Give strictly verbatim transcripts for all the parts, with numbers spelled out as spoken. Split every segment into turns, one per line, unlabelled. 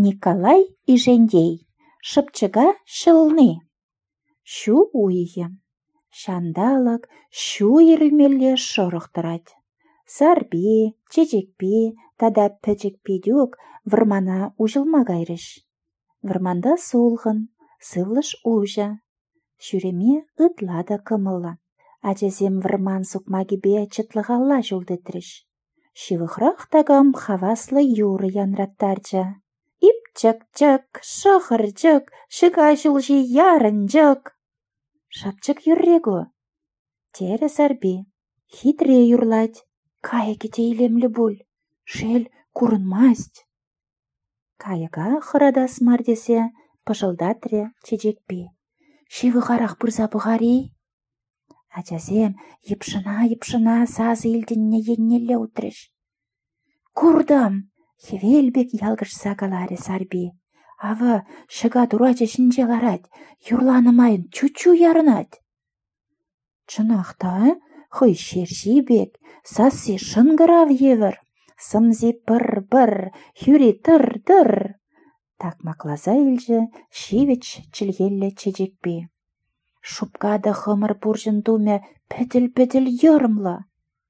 Николай ижендей, шыпчыга шылны. Шу уйы. Шандалык шу ирілмелі шорықтырад. Сарби, чечекпи, тада пөчекпидюк вырмана ужылма гайрыш. Вырманда солғын, сывлыш ужа. Шүреме ытлада кымылла. Ачазем вырман сукмагибе чытлығалла жолдетріш. Шивықрақ тагам хаваслы юры янраттарча. Ипчык-чык, шықыр-чык, шыға жылжи ярын-чык. Шапчык юррегу. Тере сарби. Хитре юрлать. Кая кетейлемлі бұл. Шел курынмасть. Каяга хырадас мардесе, пыжылдатре чечекпи. Шивы қарақ бұрза бұғари. Ачазем епшына-епшына сазы елденне еннелі утрыш. Курдам! Хевелбек ялгышса каларе сарби. Ава шыга дурача шинчеларать, юрланымайын чучу ярынать. Чынақта, хой шержи бек, сасси шынгырав евір. Сымзи пыр-пыр, хюри тыр-тыр. Так маклаза илжі, шивич чілгелі чечекпи. Шупкада хымыр буржын думе пәтіл-пәтіл йырымла.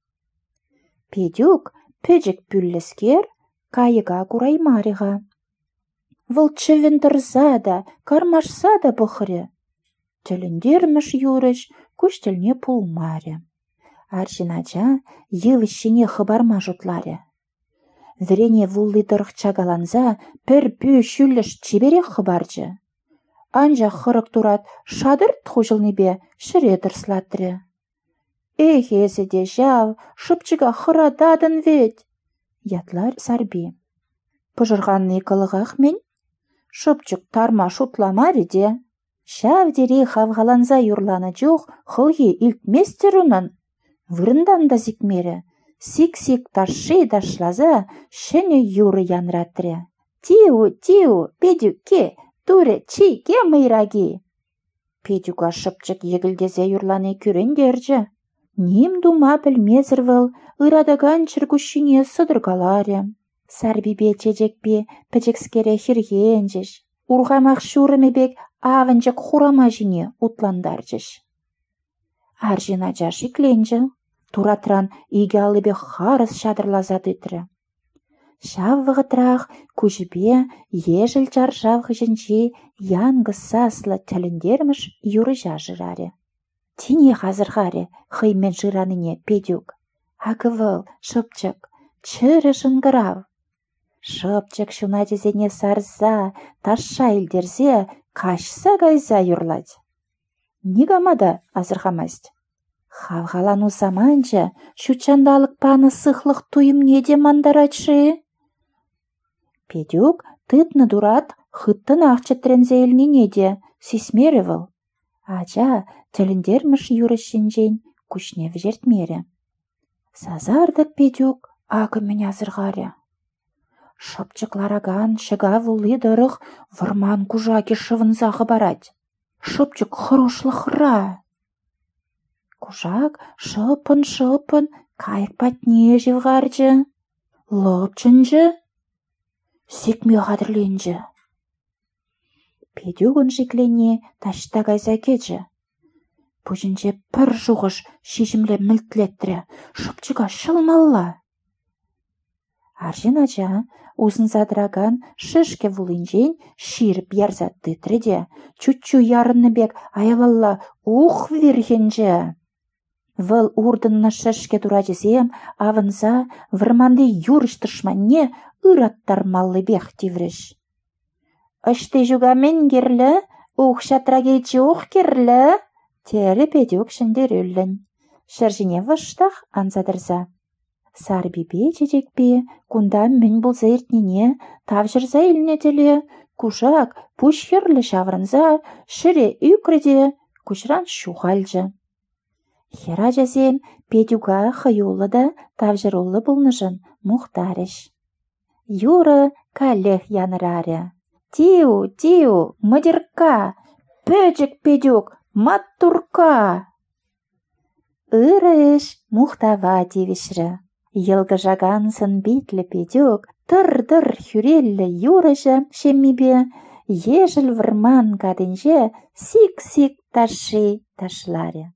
Педюк пөжік пүллескер, кайыға кураймариға. Вылчывен тұрзада, кармашсада бұхыры. Тіліндерміш юрыш, көштілне пулмаре. Аршинача йывышшине хыбарма жұтларе. Вірене вулли дырық чагаланза пір пүй шүліш чибере хыбаржы. Анжа хырық турат шадыр тхужылнебе шыре дырслаттыры. Эхесі де жав, шыпчыға хырададын вет. Ятлар сарби. Пыжырғанны кылығақ мен? Шыпчык тарма шутламари де. Шав дере хавғаланза юрланы жоқ хылги илтместерунын. Вырындан да зикмері. Сик-сик ташши дашлаза шыны юры янраттыры. Тиу, тиу, педюкке, туре чиге мыйраги. Педюка шыпчык егілдезе юрланы күрендерджі. Нем дума білмезір выл, ырадаган чыргушшине сыдыргаларе. Сарбибе чечекпе пәчекскере хиргенжіш. Урғамақ шурымебек авынжық хурама жіне утландаржыш. Аржина жаши кленжі. Туратран иге алыбе харыс шадырлаза дытры. Шаввығытрах күжібе ежіл жаршавғы жінче янгы саслы тіліндерміш юры жажыраре. Тине қазырғаре хыймен жыраныне педюк. Акывыл, шыпчык, чыры шынгырав. Шыпчык шуна дезене сарза, ташша илдерзе, кашса гайза юрлать. Нигамада азырғамасть. Хавғалану саманча, шучандалық паны сықлық туым неде мандарачы? Педюк тытны дурат, хыттын ақчы трензейліне неде, сисмеревіл. Ача тіліндерміш юрышшінжен күшне вжертмері. Сазардық педюк ағы мен азырғаре. Шыпчыклараган шыға вулы дырық вырман кужаки шывынзағы барад. Шыпчык хырушлықра. Кужак шыпын-шыпын кайық патне живғаржы. Лопчынжы. Секме қадырленжі. Педюгін жеклене ташта гайза кечі. Пүжінже пір жуғыш шешімле мүлтлеттірі. Шыпчыға шылмалла. Аржин ача узын задыраган шышке вулынжен ширіп ярзат дытрыде. Чүтчу ярынны бек аялалла ух вергенже. Выл урдынны шышке турадезем авынза вырманды юрыштыршманне ыраттармаллы бек тивріш. Ашты жуга мен керлі, ух шатрагейчі ух керлі, тері педюк шындер өлін. Шыржіне вұштақ анзадырза. Сарбибе чечекпе, кунда мен бұл зайыртнене, тавжырза илнетелі, кушак пуш ерлі шаврынза, шыре үкірде, кушран шухальжы. Хера жазем педюга хаюлы да тавжырулы бұлныжын мұқтарыш. Юры калех янырары. Тиу, тиу, мыдырка, пөжік педюк, маттурка. Ырыш мұқтава девішірі. Йылғы жагансын битлі педюк тыр-тыр хүреллі юрыжы шеммебе, ежіл вырман каденже сик-сик таши ташларе.